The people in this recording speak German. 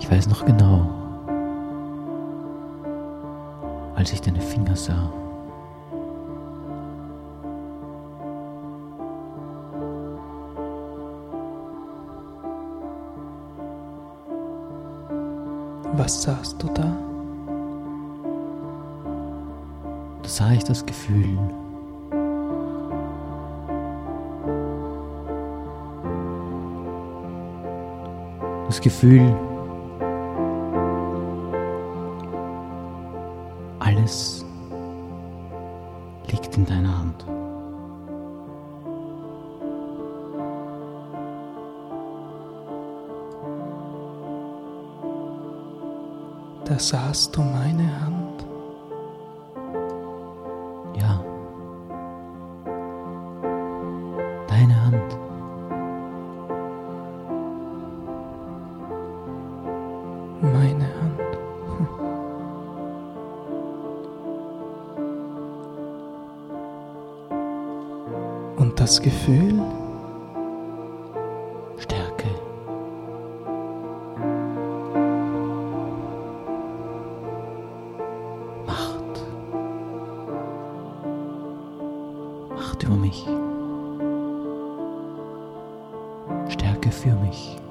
Ich weiß noch genau, als ich deine Finger sah. Was sahst du da? Da sah ich das Gefühl. Das Gefühl, alles liegt in deiner Hand. Da sahst du meine Hand. Ja, deine Hand. Meine Hand. Und das Gefühl? Stärke. Macht. Macht über mich. Stärke für mich.